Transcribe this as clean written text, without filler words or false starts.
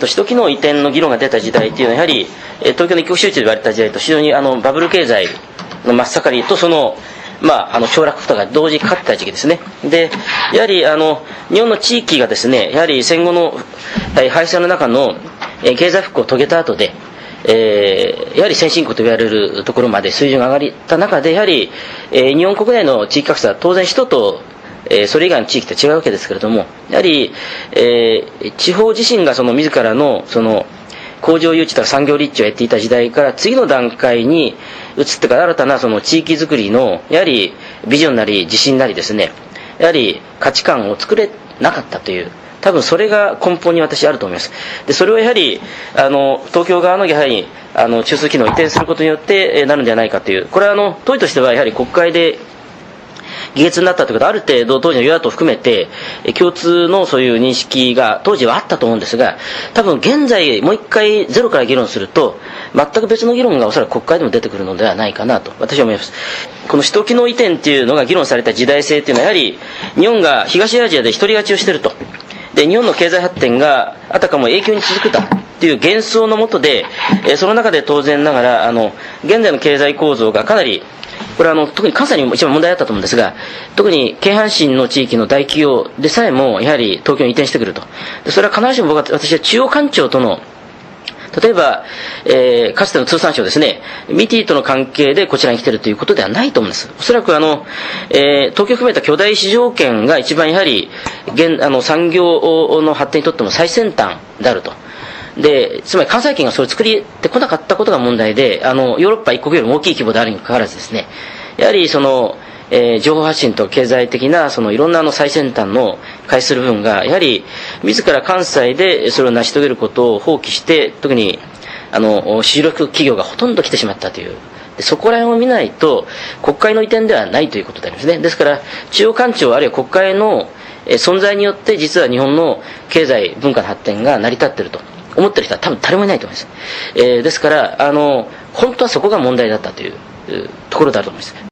首都機能移転の議論が出た時代っていうのは、やはり、東京の一極集中で言われた時代と、非常にバブル経済の真っ盛りと、凋落とか同時にかかってた時期ですね。で、やはり、日本の地域がですね、やはり戦後の敗戦の中の経済復興を遂げた後で、やはり先進国と言われるところまで水準が上がった中で、やはり、日本国内の地域格差は当然首都とそれ以外の地域と違うわけですけれども、やはり、地方自身が自らの工場誘致とか産業立地を得ていた時代から次の段階に移ってから新たな地域づくりのやはりビジョンなり自信なりですね、やはり価値観を作れなかったという、多分それが根本に私あると思います。でそれをやはり東京側のやはり中枢機能を移転することによってなるんじゃないかという、これは当時としてはやはり国会で議決になったということは、ある程度当時の与野党を含めて共通のそういう認識が当時はあったと思うんですが、多分現在もう一回ゼロから議論すると全く別の議論がおそらく国会でも出てくるのではないかなと私は思います。この首都機能移転っていうのが議論された時代性っていうのは、やはり日本が東アジアで一人勝ちをしていると、で日本の経済発展があたかも永久に続くという幻想の下で、その中で当然ながら現在の経済構造がかなり、これは特に関西にも一番問題あったと思うんですが、特に京阪神の地域の大企業でさえもやはり東京に移転してくると。でそれは必ずしも私は中央官庁との、例えば、かつての通産省ですね、ミティとの関係でこちらに来ているということではないと思うんです。おそらく東京含めた巨大市場圏が一番やはり産業の発展にとっても最先端であると。でつまり関西圏がそれを作りてこなかったことが問題で、ヨーロッパ一国よりも大きい規模であるにもかかわらずですね、やはり情報発信と経済的ないろんな最先端の介する部分がやはり自ら関西でそれを成し遂げることを放棄して、特に主力企業がほとんど来てしまったという、でそこら辺を見ないと国会の移転ではないということでありますね。ですから中央官庁あるいは国会の存在によって実は日本の経済文化の発展が成り立っていると思ってる人は多分誰もいないと思います。ですから本当はそこが問題だったというところだと思います。